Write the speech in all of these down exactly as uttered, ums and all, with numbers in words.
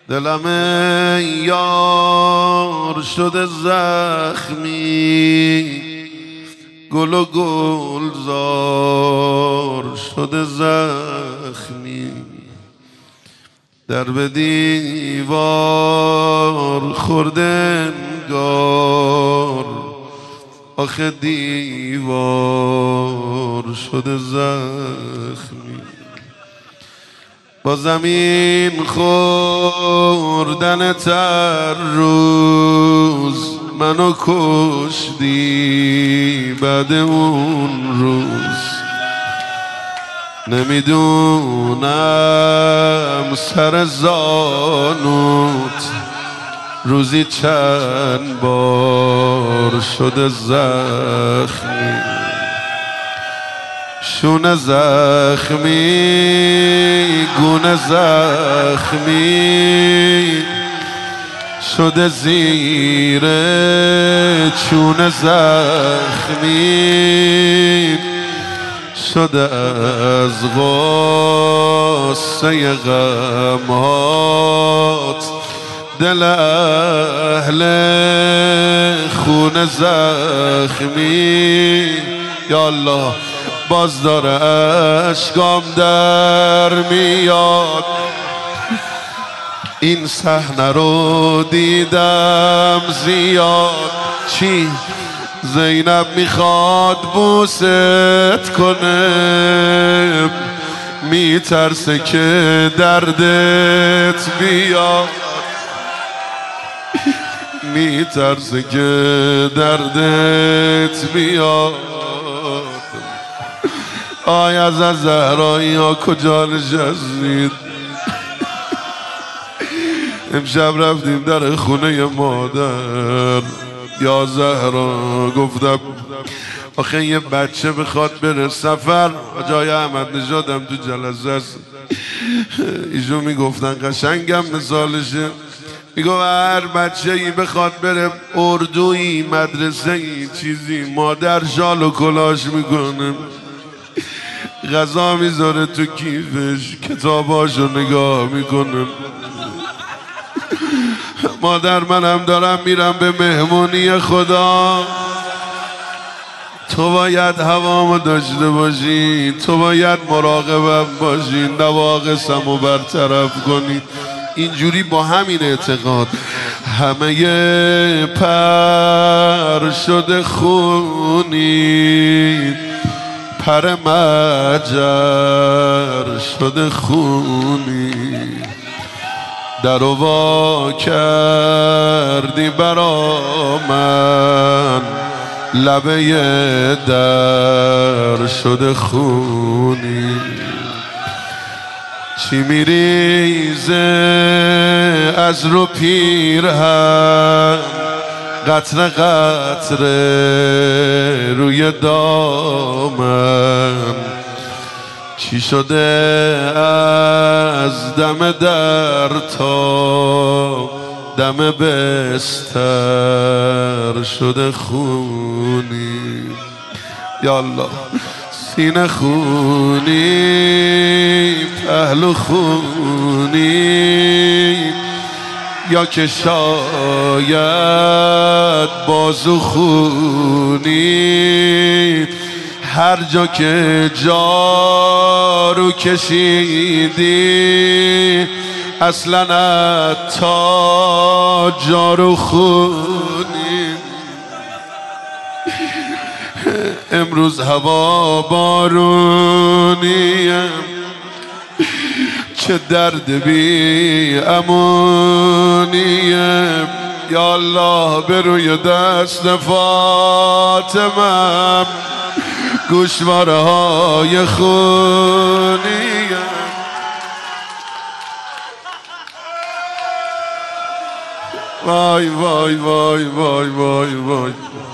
دلم یار شده زخمی، گل و گلزار شده زخمی، در به دیوار خورده انگار، آخه دیوار شده زخمی. با زمین خوردن تر روز منو کشتی، بعد اون روز نمیدونم سر زانوت روزی چند بار شده زخمی. شونه زخمی، گونه زخمی شده زیر چونه زخمی، شده از غصه غمهات دل اهل خون زخمی. یا الله باز داره اشکام در میاد، این صحنه رو دیدم زیاد. چی؟ زینب میخواد بوست کنه، میترسه که دردت بیاد، میترسه که دردت بیاد. آی از زهرایی ها کجا نشستید؟ امشب رفتیم در خونه مادر، یا زهرا گفتم آخه یه بچه بخواد بره سفر، جای احمد نژادم تو جلسه است، ایشون میگفتن قشنگم مثالشه، میگو هر بچه ای بخواد بره اردویی، مدرسه ای، چیزی، مادر شال و کلاش میکنه، غذا میذاره تو کیفش، کتاباشو نگاه میکنه. مادر منم دارم میرم به مهمونی خدا، تو باید هوامو داشته باشی، تو باید مراقبم باشی، نواقصمو برطرف کنی. اینجوری با همین اعتقاد همه پر شده خونی، پر مجر شده خونی، در و وا کردی برا من، لبه در شده خونی. چی میریزه از رو پیرهن، قطره قطره روی دامن، چی شده از دم در تا دم بستر شده خونی. یا الله سینه خونی، پهلو خونی، یا که شاید بازو خونی، هر جا که جارو کشیدی اصلا تا جارو خونی. امروز هوا بارونیه، چه درد بی امونیه. یا الله به روی دست فاطمه گوشواره های خونیه. وای وای وای وای وای وای.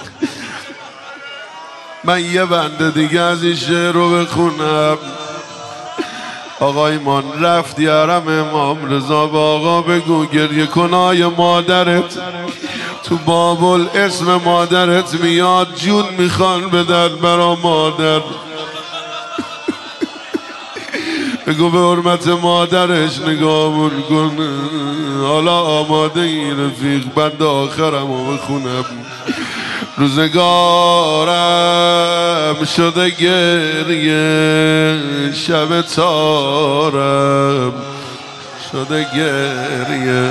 من یه بنده دیگه از این شعر رو بخونم. آقا ایمان رفت یارم امام رضا، با آقا بگو گریه کنای مادرت تو بابل اسم مادرت میاد، جون میخوان بدن برا مادر. بگو به حرمت مادرش نگامون کنه. حالا آماده این رفیق بند آخرم رو بخونم. روزگارم شده گریه، شب تارم شده گریه،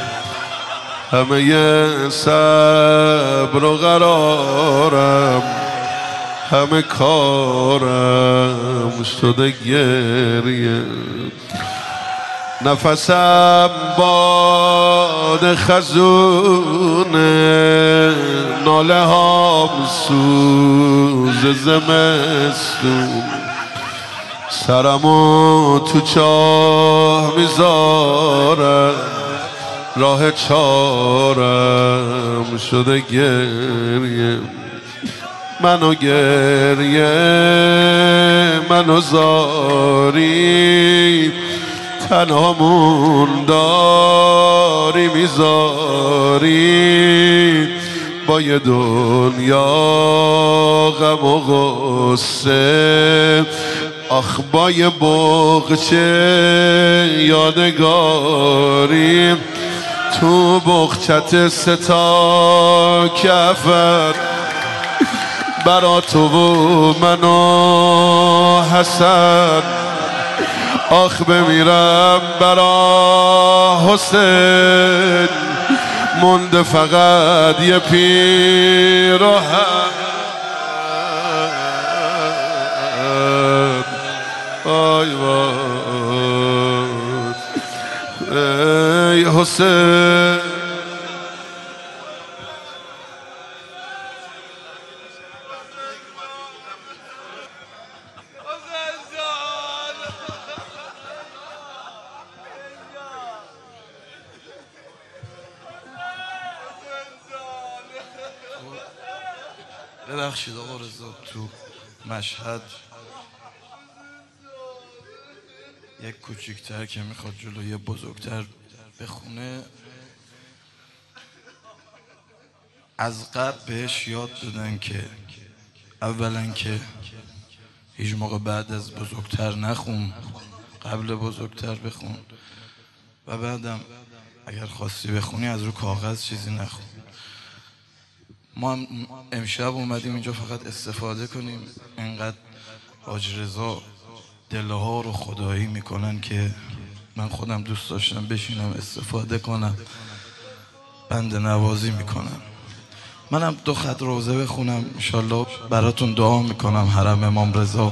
همه صبر و قرارم همه کارم شده گریه. نفسم باد خزونه، ناله هام سوز زمستون، سرمو تو چاه میذارم، راه چارم شده گریه. منو گریه منو زاری، تنهامون داری میذاری، با یه دنیا غم و غصه. آخ با یه بغچه یادگاری، تو بغچت ستا کفر، برا تو و منو حسن. آخ بمیرم برا حسین، مونده فقط یه پیراهن. آی وای ای حسین. ببخشید آقا رضا، تو مشهد یک کوچیکتر که میخواد جلوی بزرگتر بخونه، از قبل بهش یاد دادن که اولا که هیچ موقع بعد از بزرگتر نخون، قبل بزرگتر بخون، و بعدم اگر خواستی بخونی از رو کاغذ چیزی نخون. ما هم امشب اومدیم اینجا فقط استفاده کنیم. اینقدر حاج رضا دله ها رو خدایی میکنن که من خودم دوست داشتم بشینم استفاده کنم، بند نوازی میکنم. منم دو خط روزه بخونم انشالله براتون دعا میکنم. حرم امام رضا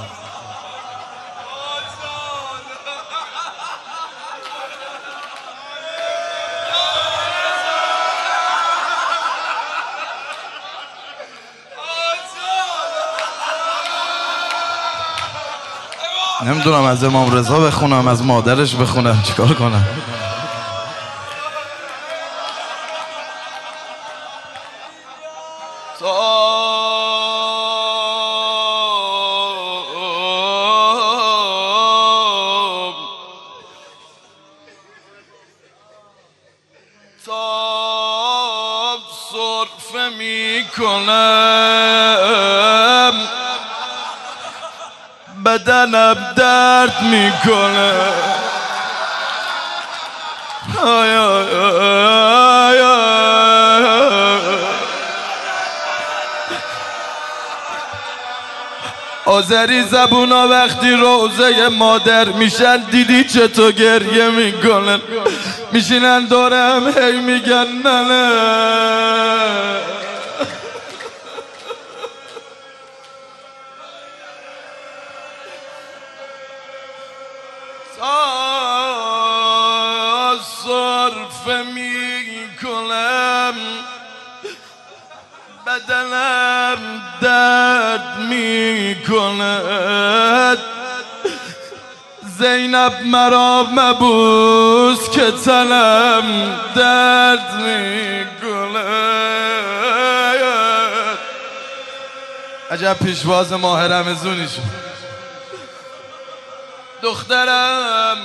نمیدونم از امام رضا بخونم از مادرش بخونم چیکار کنم. تاب صرفه میکنم، بدنم درد میکنه. آی آی آی آذری زبونا وقتی روزه مادر میشن دیدی چطور گریه میکنن، میشینن دورم هی میگن ننه. صرفه میکنم، بدنم درد میکند. زینب مرا مبوس که تنم درد میکند. عجب پیشواز ماه رمضونی شد. دخترم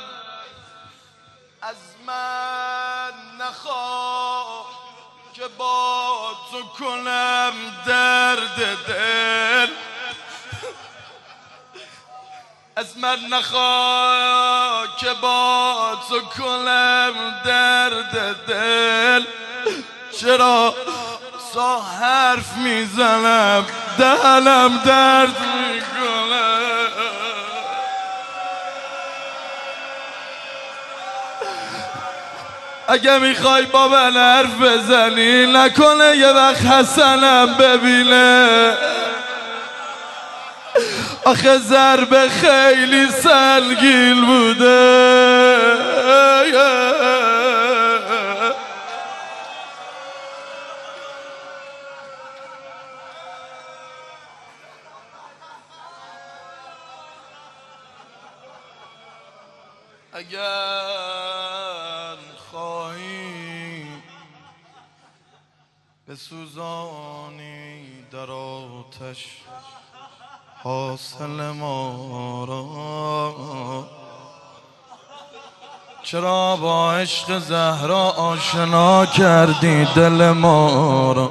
از من نخواه که با تو کنم درد دل، از من نخوا که با تو کنم درد دل. چرا سا حرف میزنم دهنم درد میکنه. اگه میخوای با من حرف بزنی نکنه یه وقت حسنم ببینه. آخه ضربه خیلی سنگین بوده. اگر خواهی بسوزانی در آتش حاصل ما را، چرا با عشق زهرا آشنا کردی دل ما را.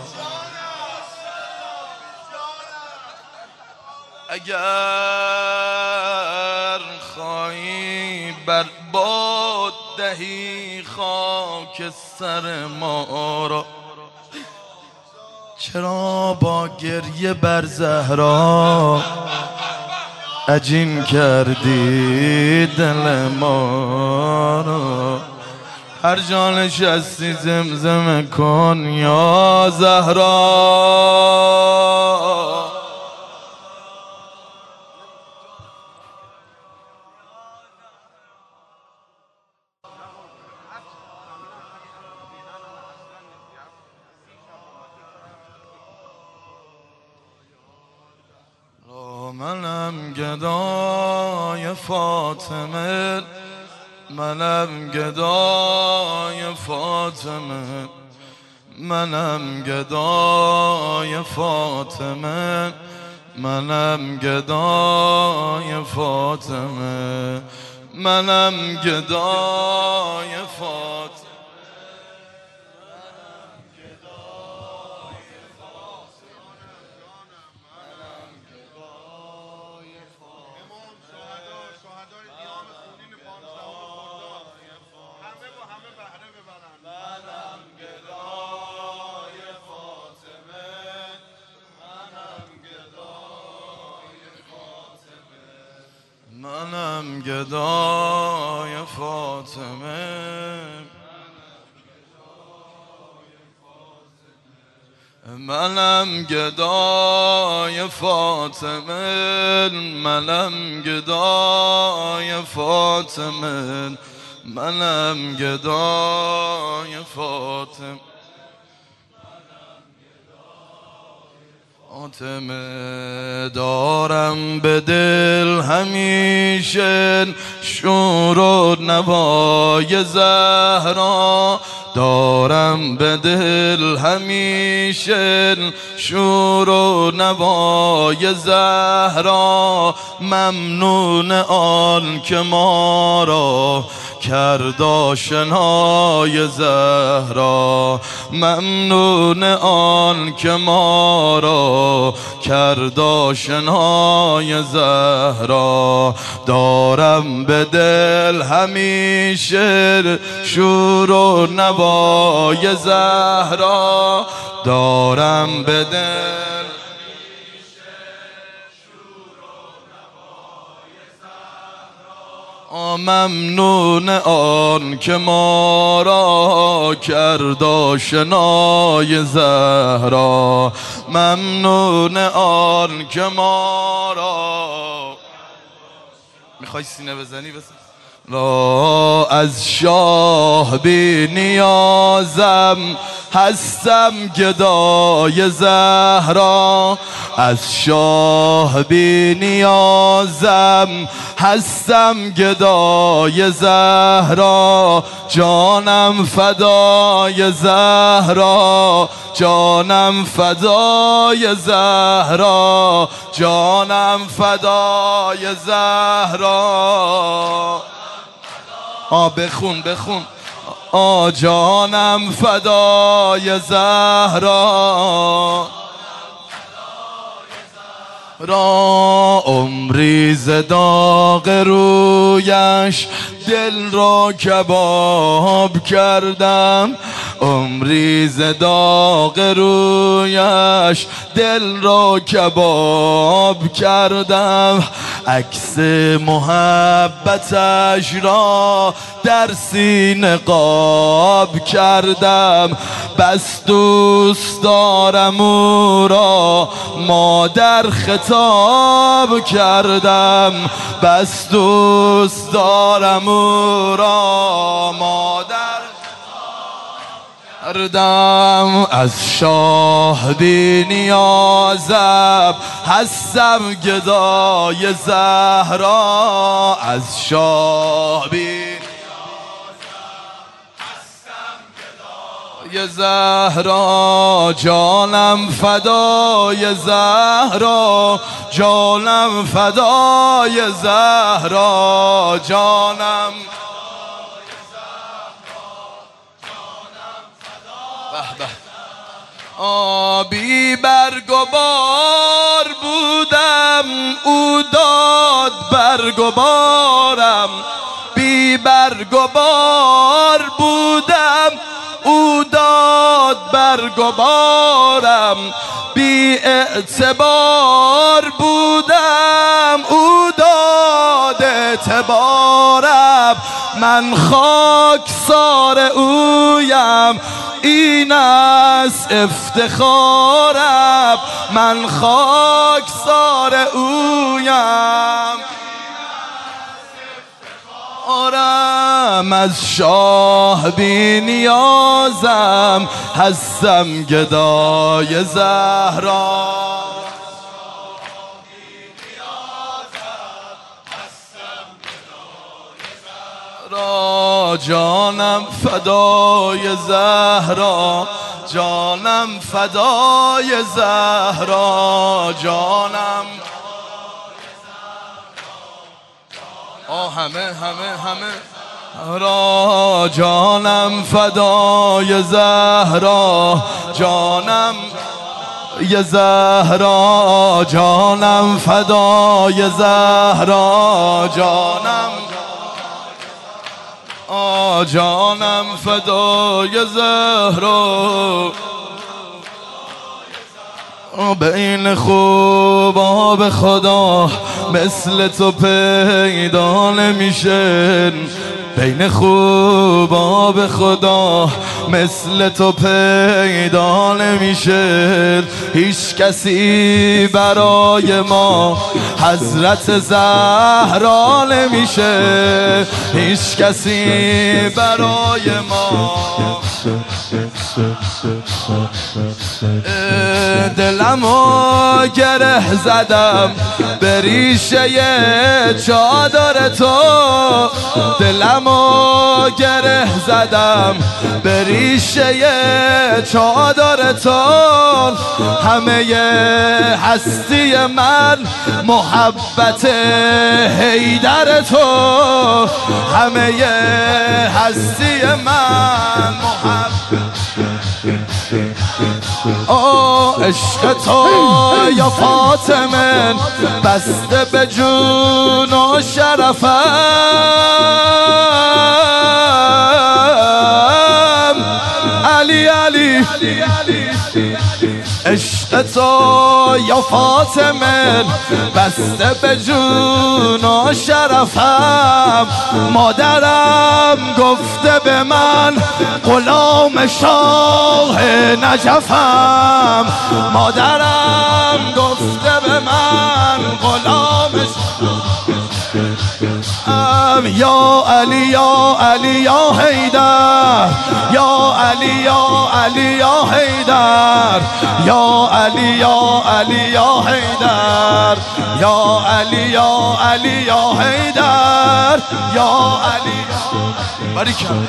اگر خواهی بر باد دهی خاک سر ما را، چرا با گریه بر زهرا عجین کردی دل ما را. هر جا نشستی زمزمه کن یا زهرا. منم گدای فاطمه، منم گدای فاطمه، منم گدای فاطمه، منم گدای فاطمه، منم گدای فاطمه. منم گدای فاطمه، منم گدای فاطمه، منم گدای فاطمه، منم گدای فاطمه. فاطمه دارم به دل همیشه شور و نوای زهرا، دارم به دل همیشه شور و نوای زهرا. ممنون آن که ما را کرد آشنای زهرا، ممنون آن که ما را کرد آشنای زهرا. دارم به دل همیشه شور و نوای زهرا، دارم به دل ممنون آن که ما را کرد آشنای زهرا، ممنون آن که ما را. میخوای سینه بزنی بزن. را از شاه بی نیازم هستم گدای زهرا، از شاه بی نیازم هستم گدای زهرا. جانم فدای زهرا، جانم فدای زهرا، جانم فدای زهرا. آ بخون بخون. آ جانم فدای زهرا، را عمری ز داغ رویش دل را کباب کردم، عمری ز داغ رویش دل را کباب کردم، عکس محبتش را در سینه قاب کردم، بس دوست دارم او را مادر خطاب کردم، بس دوست دارم او را مادر کردم، از شاه بی نیازم هستم گدای زهرا، از شاه بی ی زهرا، جانم فدای زهرا، جانم فدای زهرا، جانم بی برگ و بار بودم او داد برگ و بارم، بی برگ و بار بودم او داد برگ و بارم، بی اعتبار بودم او داد اعتبارم، من خاکسار اویم این است افتخارم، من خاکسار اویم آرم، از شاه بی نیازم هستم گدای زهرا، جانم فدای زهرا، جانم فدای زهرا، جانم آه همه همه همه را، جانم فدای زهرا، جانم ی زهرا، جانم فدای زهرا، جانم آ جانم فدای زهرا، بین خوبا به خدا مثل تو پیدا نمیشه، بین خوبا به خدا مثل تو پیدا نمیشه، هیچ کسی برای ما حضرت زهرا نمیشه، هیچ کسی برای ما دلمو گره زدم به ریشه چادر تو، دلمو گره زدم به ریشه چادر تو، همه هستی من محبت حیدر تو، همه هستی من محبت آه عشق تو یا فاطمه بسته به جون و شرفم، علی علی عشق تو یا فاطمه بسته به جون و شرفم، مادرم گفته به من غلام شاه نجفم، مادرم گفته به من غلام یا علی یا علی یا حیدر، یا علی یا علی یا حیدر، یا علی یا علی یا حیدر، یا علی یا علی یا حیدر، یا علی باریکلا.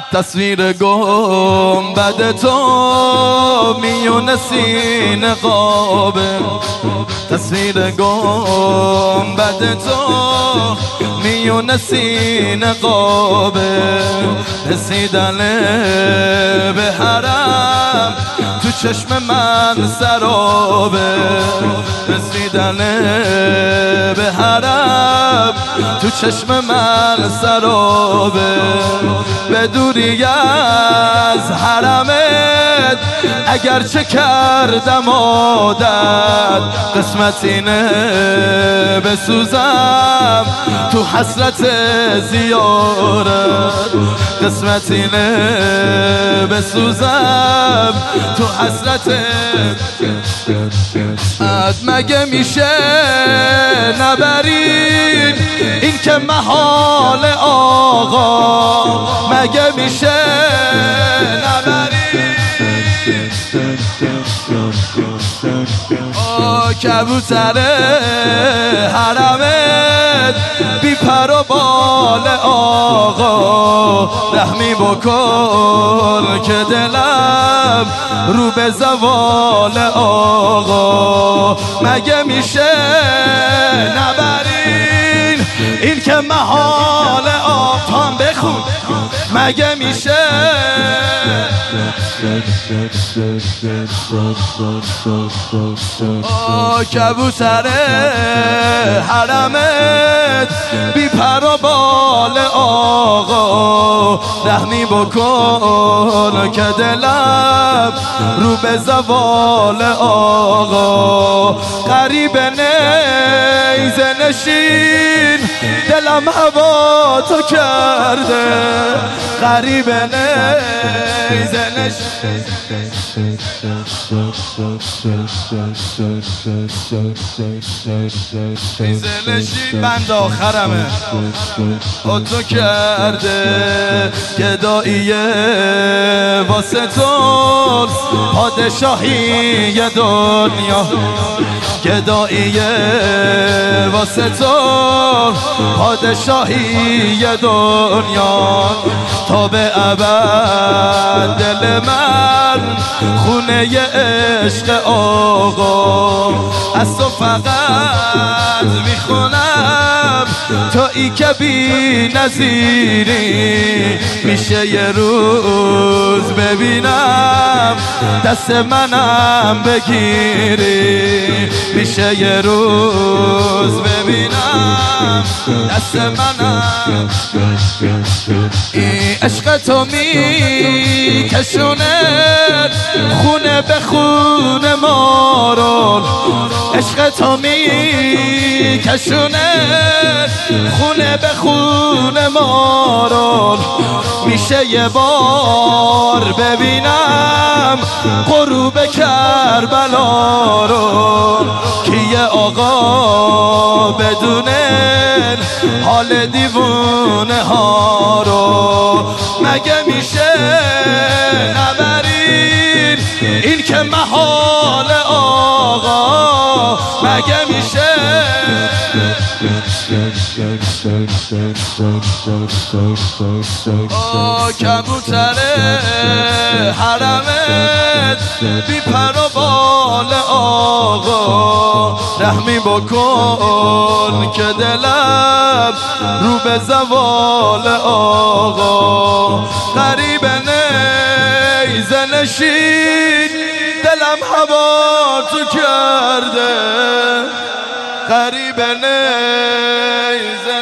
تصویر گنبد تو میون سینه قابه، تصویر گنبد تو میون سینه قابه، رسیدن به حرم تو چشم من سرابه، رسیدن به حرم تو چشم من سرابه، به دوری از حرمت اگرچه کردم عادت، قسمت اینه بسوزم تو حسرت زیارت، قسمت اینه بسوزم تو حسرت. مگه میشه نبرین این که محال آقا، مگه میشه نبرین آه کبوتر حرمت بی پر و بال آقا، رحمی بکن که دلم رو به زوال آقا، مگه میشه نبرین این که محال آقا، تام بخون مگه میشه آه کبوتر حرمت بی پر و بال آقا، رحمی بکن که دلم رو به زوال آقا، غریب نیزه نشین دلم هوا تو کرده، غریب نیزه نشین نیزه نشین بند آخرمه با تو کرده، گداییه واسه تو پادشاهی دنیا، گداییه واسه تو پادشاهی دنیا، تا به ابد دل من خونه عشق آقا، از تو فقط میخونم تو ای که بی نظیری، میشه یه روز ببینم دست منم بگیری، میشه یه روز ببینم دست منم، این عشق تو می کشونه خونه به خونه ما رو، عشق تو می کشونه خونه به خونه ما رو، میشه یه بار ببینم غروب کربلا رو، کیه آقا بدونه حال دیوونه ها رو، مگه میشه نبرین این که محال آقا، مگه میشه آه کبوتر حرمت بی پر و بال آقا، رحمی بکن که دلم رو به زوال آقا، غریب نیزه نشین دلم هوا تو کرده، غریب نیزه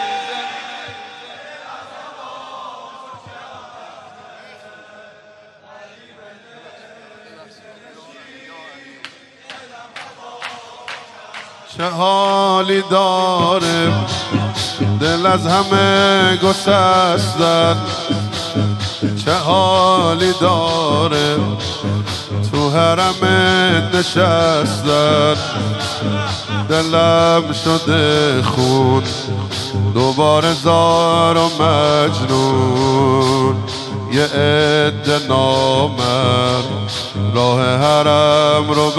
چه حالی داره دل از همه گسستن، چه حالی داره تو حرمت نشستن، دلم شده خون دوباره زار و مجنون، یه عده نامر راه حرم رو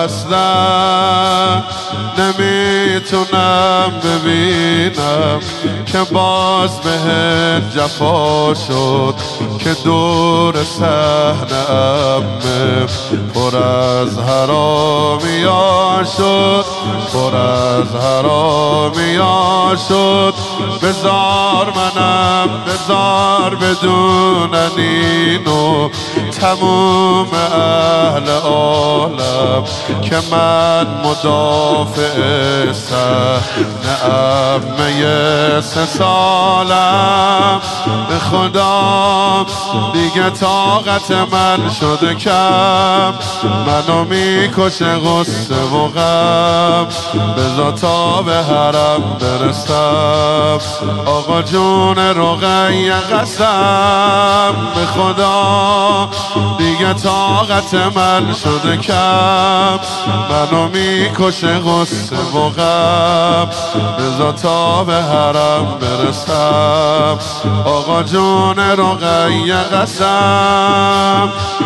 بستم، نمیتونم ببینم که باز بهت جفا شد، که دور صحنه امه پر از حرامیا شد، پر از حرامیا شد. بزار منم بزار بدون اینو تموم اهل عالم که من مدافع صحنه امه سه سالم. به خدا دیگه طاقت من شده کم، منو میکشه غصه و غم، بذار تا به حرم برسم. آقا جون رقیه قسم، به خدا دیگه طاقت من شده کم، منو میکشه غصه و غم، بذار تا به حرم برسم. آقا جون رقیه قسم.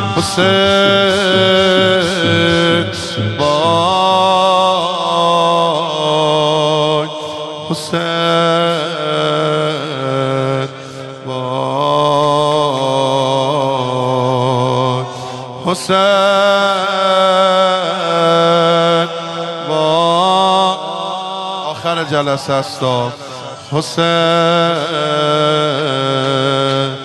حسین وای، حسین وای، حسین وای. آخر جلسه است حسین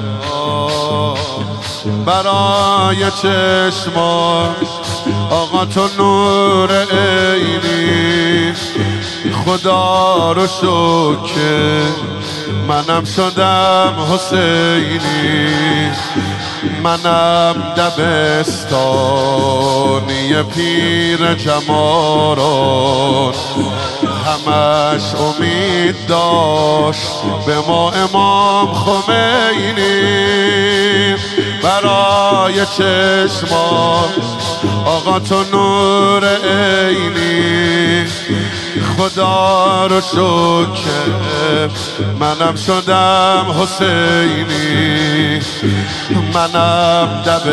برای چشماش آقا تو نور عینی، خدا رو شکر منم شدم حسینی، منم دبستانی پیر جماران، همش امید داشت به ما امام خمینی. برای چشما آقا تو نور عینی، خدا رو شکر منم شدم حسینی، منم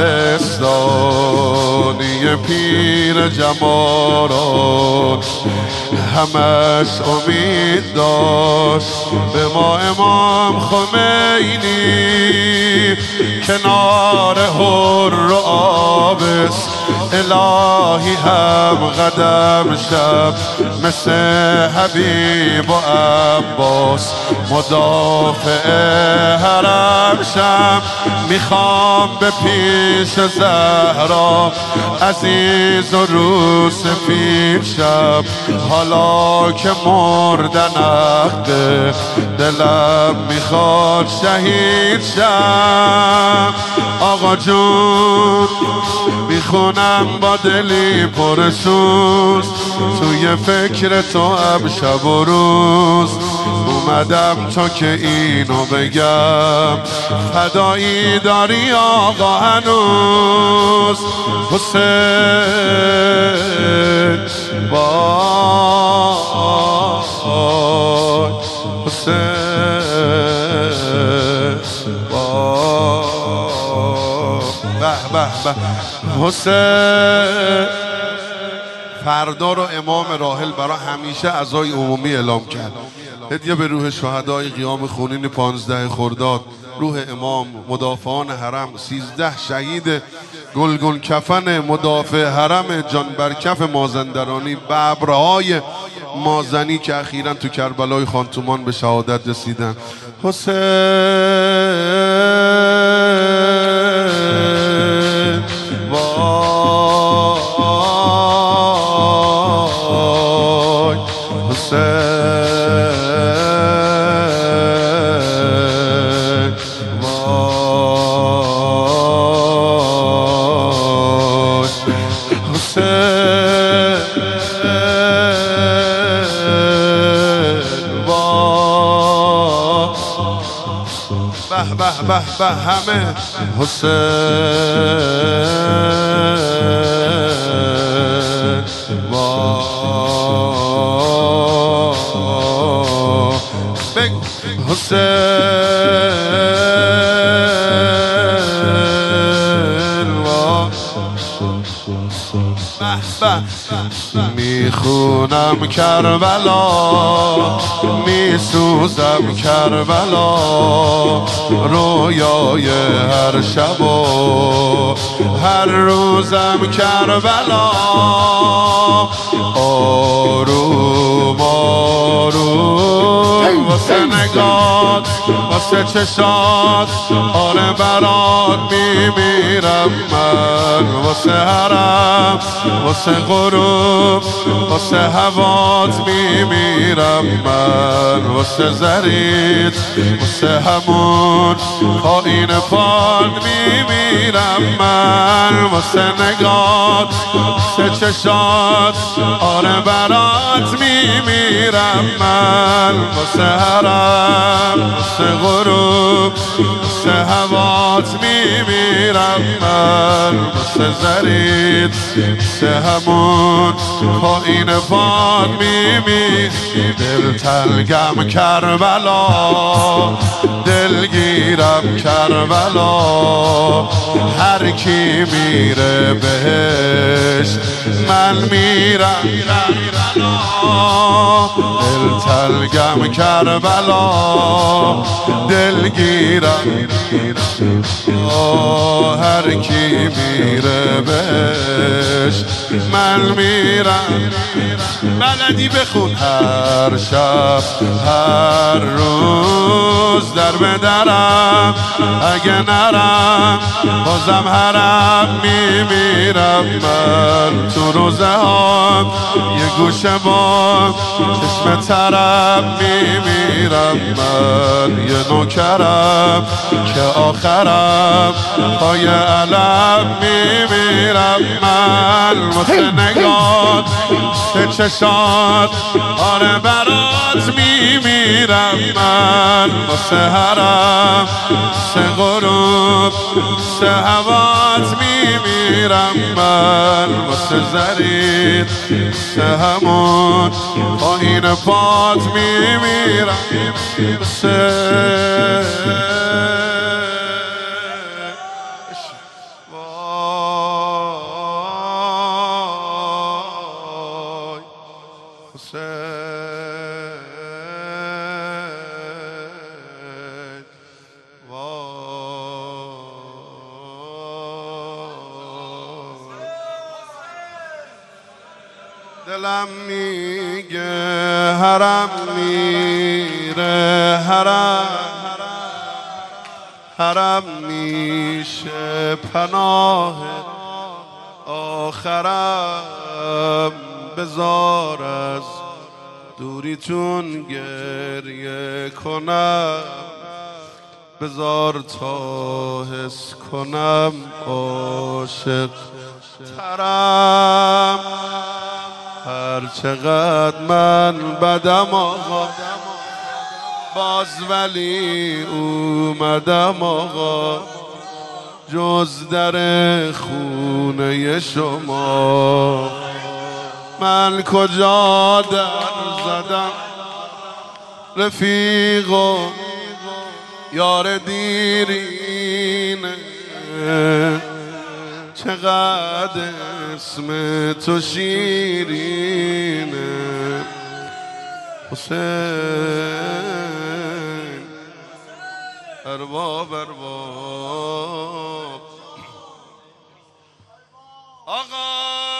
دبستانی پیر جماران، همش امید داشت به ما امام خمینی. کنار حر و آبس الهی هم قدم شب، مثل حبیب و عباس مدافع حرم شم. میخوام به پیش زهرا عزیز و رو سفید شم، حالا که مردن عقده دلم میخواد شهید شم. آقا جون میخونم با دلی پرسوز، توی فکر تو امشب و روز اومدم تا که اینو بگم، فدایی داری آقا هنوز. حسین وای، حسین وای، به به به حسین. فردا رو امام راحل برای همیشه عزای عمومی اعلام کرد. هدیه به روح شهدای قیام خونین پانزده خرداد، روح امام، مدافعان حرم، سیزده شهید گلگون کفن مدافع حرم جان برکف مازندرانی، ببرهای مازنی که اخیراً تو کربلای خانتومان به شهادت رسیدن. حسین وای، حسین وای، حسین وای، به به به به همه حسین وای، بگو حسین وای، میخونم کربلا میسوزم کربلا رویای هر شب و هر روزم کربلا آروم آروم واسه نگات واسه چشات آره برات میمیرم من واسه حرم واسه غروب واسه هوات میمیرم من واسه زرید واسه همون پایین پاد میمیرم من واسه نگات واسه چشات آره برات میمیرم من واسه حرم واسه غروب واسه هوات میمیرم من واسه زرید واسه همون پایین پاد میمیرم دل تلگم کربلا دلگیرم کربلا هر کی میره بهش من میرم کربلا دل تلگم کربلا دلگیرم هر کی میره بهش من میرم بلدی بخون هر شب هر روز در به درم اگه نرم بازم حرم میمیرم من تو روزه ها یه گوشه با چشم طرب میمیرم من یه نوکرم که آخرم پای علم میمیرم من واسه نگات واسه چشات آره برات میمیرم من واسه حرم واسه غروب واسه هوات میمیرم من واسه زرید واسه همون پایین پات میمیرم واسه دلم میگه حرم میره حرم حرم میشه پناه آخرم بذار از دوریتون گریه کنم بذار تا حس کنم عاشق ترم هر چقدر من بدم آقا باز ولی اومدم آقا جز در خونه شما من کجا در زدم رفیق یار دیرینه چقدر اسم تو شیرینه حسین ارباب ارباب آقا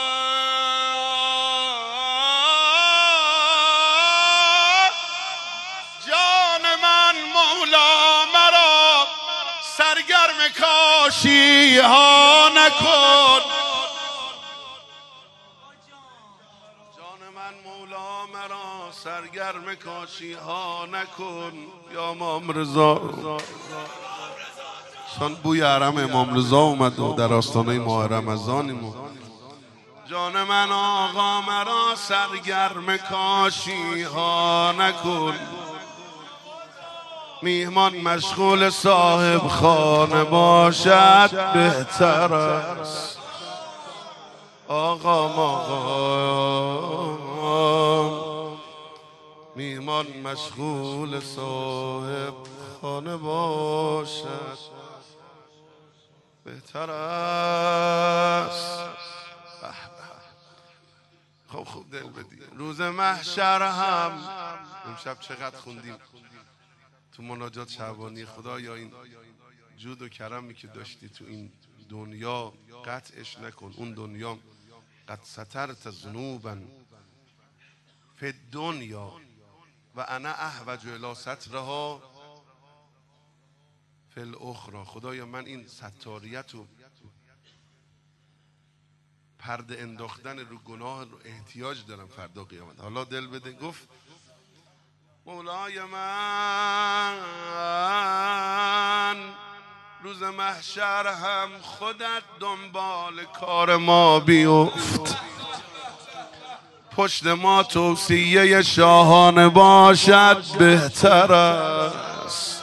جان من مولا مرا سرگرم کاشی ها نکن جان من مولا مرا سرگرم کاشی ها نکن یا امام رضا چون بوی حرم امام رضا اومد و در آستانه ماه رمضانیم جان من آقا مرا سرگرم کاشی ها نکن میهمان مشغول صاحب خانه باشد بهتر است آقا مقام میهمان مشغول صاحب خانه باشد بهتر است خب خوب دل بدی. روز محشر هم امشب چقدر خوندیم تو مناجات شعبانی، خدا یا این جود و کرمی که داشتی تو این دنیا قطعش نکن. اون دنیا قد سترت ذنوبا فی دنیا و انا احوج الی سترها فی الاخرى. خدایا من این ستاریت و پرده انداختن رو گناه رو احتیاج دارم فردا قیامت. حالا دل بده. گفت مولای من روز محشر هم خودت دنبال کار ما بیفت، پشت ما توصیه شاهانه باشد بهتر است.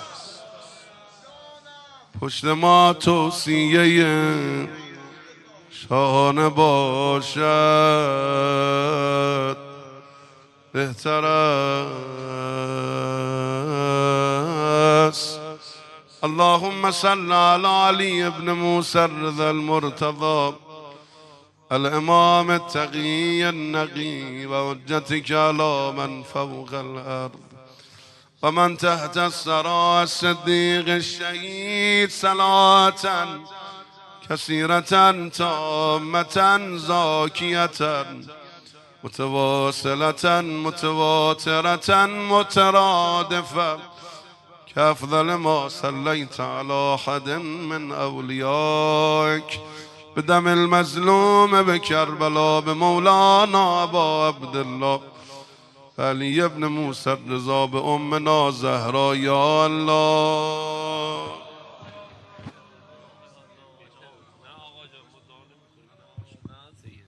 پشت ما توصیه شاهانه باشد بهتر است. اللهم صل على علي بن موسى الرضا المرتضى الامام التقي النقي وحجتك على من فوق الارض ومن تحت الثرى الصديق الشهيد صلاة كثيرة تامة زاكية متواصلة متواترة مترادفة كأفضل ما صليت على أحد من أوليائك بدم المظلوم بكربلاء بمولانا أبا عبد الله علي بن موسى الرضا بأمنا زهرا يا الله.